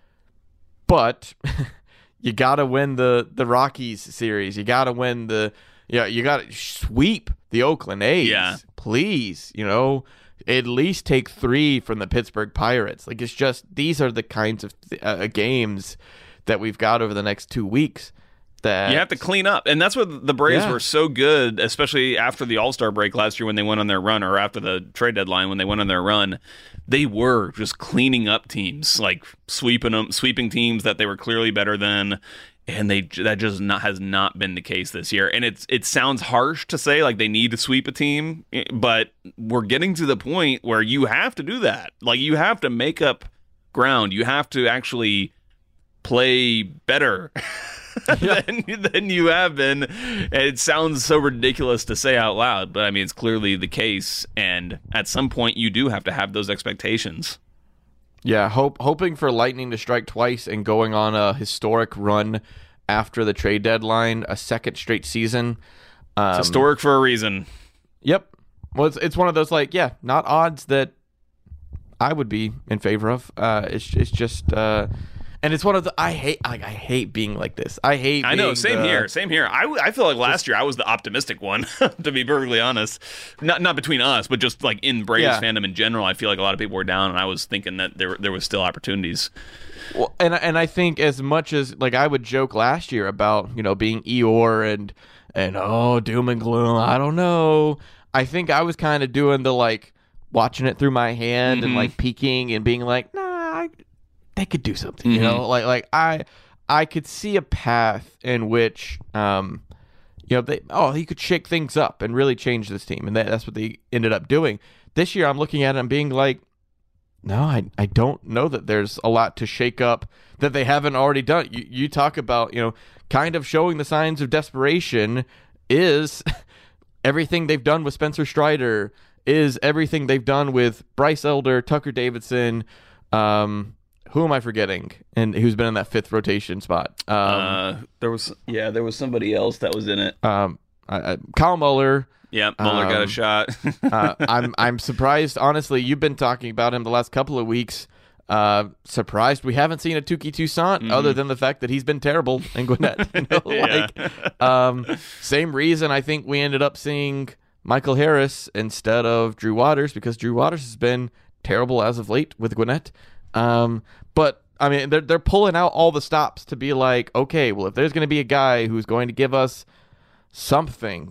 But you got to win the the Rockies series. You got to win the yeah. You got to sweep the Oakland A's. Yeah. Please, you know, at least take three from the Pittsburgh Pirates. Like, it's just, these are the kinds of uh, games that we've got over the next two weeks that You have to clean up. And that's what the Braves Yeah. were so good, especially after the All-Star break last year when they went on their run, or after the trade deadline when they went on their run. They were just cleaning up teams, like sweeping them, sweeping teams that they were clearly better than. And they that just not has not been the case this year. And it's it sounds harsh to say like they need to sweep a team, but we're getting to the point where you have to do that. Like, you have to make up ground. You have to actually play better than, than you have been. And it sounds so ridiculous to say out loud, but I mean, it's clearly the case. And at some point, you do have to have those expectations. Yeah, hope hoping for Lightning to strike twice and going on a historic run after the trade deadline, a second straight season. Um, It's historic for a reason. Yep. Well, it's, it's one of those, like, yeah, not odds that I would be in favor of. Uh, it's it's just, uh, And it's one of the I hate like I hate being like this. I hate. I know. being Same the- here. Same here. I, I feel like last year I was the optimistic one, to be perfectly honest. Not not between us, but just like in Braves Yeah. fandom in general. I feel like a lot of people were down, and I was thinking that there there was still opportunities. Well, and and I think as much as like I would joke last year about you know being Eeyore and and oh doom and gloom. I don't know. I think I was kind of doing the like watching it through my hand Mm-hmm. and like peeking and being like, nah, I, they could do something. Mm-hmm. You know, like like I I could see a path in which um you know they oh he could shake things up and really change this team, and that, that's what they ended up doing. This year, I'm looking at it and being like, no, I, I don't know that there's a lot to shake up that they haven't already done. You, you talk about, you know, kind of showing the signs of desperation is everything they've done with Spencer Strider, is everything they've done with Bryce Elder, Tucker Davidson, um, who am I forgetting? And who's been in that fifth rotation spot? Um, Uh, there was yeah, there was somebody else that was in it. um, I, I, Kyle Muller. Yeah, Muller got a um, shot. uh, I'm I'm surprised. Honestly, you've been talking about him the last couple of weeks. Uh, surprised we haven't seen a Tuki Toussaint Mm-hmm. other than the fact that he's been terrible in Gwinnett. You know, Yeah. like, um, same reason I think we ended up seeing Michael Harris instead of Drew Waters, because Drew Waters has been terrible as of late with Gwinnett. Um, but I mean, they're they're pulling out all the stops to be like, okay, well, if there's going to be a guy who's going to give us something.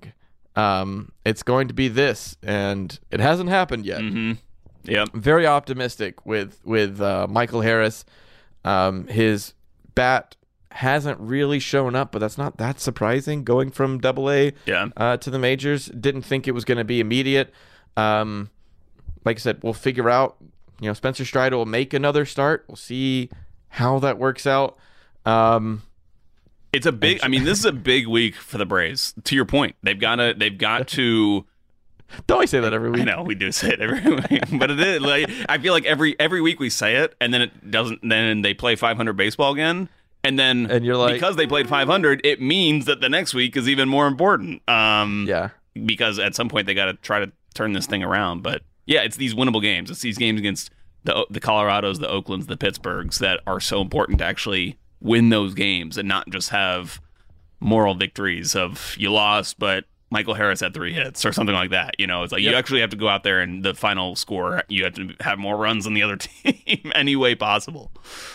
Um, it's going to be this, and it hasn't happened yet. mm-hmm. Yep. I'm very optimistic with with uh, Michael Harris. Um, his bat hasn't really shown up, but that's not that surprising. Going from Double A Yeah. uh, to the majors, didn't think it was going to be immediate. Um, like I said, we'll figure out. You know, Spencer Strider will make another start. We'll see how that works out. Um, It's a big. I mean, this is a big week for the Braves. To your point, they've got to. They've got to. don't I say that every week? I know we do say it every week, but it is like I feel like every every week we say it, and then it doesn't. Then they play five hundred baseball again, and then And you're like- because they played five hundred, it means that the next week is even more important. Um, Yeah. because at some point they got to try to turn this thing around. But yeah, it's these winnable games. It's these games against the the Colorados, the Oaklands, the Pittsburghs that are so important to actually win those games and not just have moral victories of you lost, but Michael Harris had three hits or something like that. You know, it's like you Yep. actually have to go out there and the final score, you have to have more runs than the other team any way possible.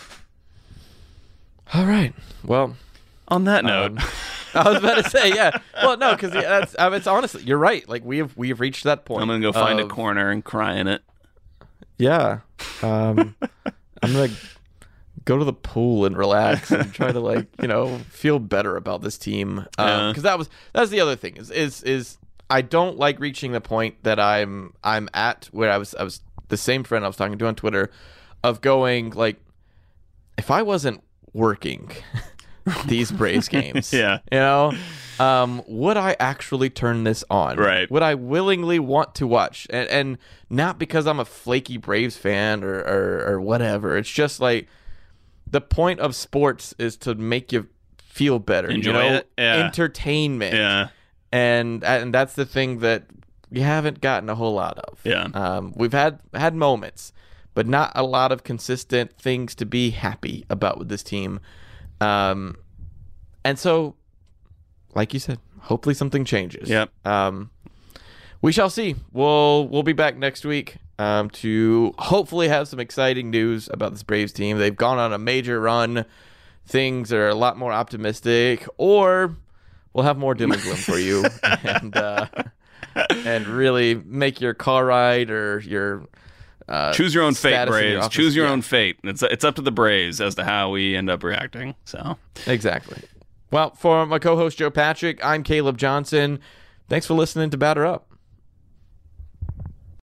All right. Well, On that note, Um, I was about to say, yeah. Well, no, because yeah, that's. I mean, it's honestly, you're right. Like we have, we have reached that point. I'm going to go find a of- corner and cry in it. Yeah. Um, I'm gonna go to the pool and relax and try to like you know feel better about this team. Yeah. Because that was that's the other thing is is is I don't like reaching the point that I'm I'm at where I was I was the same friend I was talking to on Twitter of going like if I wasn't working these Braves games, Yeah. you know, um, would I actually turn this on? Right. Would I willingly want to watch? And, and not because I'm a flaky Braves fan or, or, or whatever. It's just like the point of sports is to make you feel better. Enjoy you know? it. Yeah. Entertainment. Yeah. And and that's the thing that we haven't gotten a whole lot of. Yeah. Um, we've had had moments, but not a lot of consistent things to be happy about with this team. Um, and so, like you said, hopefully something changes. Yep. Um, we shall see. We'll we'll be back next week um, to hopefully have some exciting news about this Braves team. They've gone on a major run. Things are a lot more optimistic, or we'll have more doom and gloom for you, and uh, and really make your car ride or your uh, Choose your own fate, status in your Braves. office- Choose your yeah. own fate. It's it's up to the Braves as to how we end up reacting. So Exactly. Well, for my co-host Joe Patrick, I'm Caleb Johnson. Thanks for listening to Batter Up.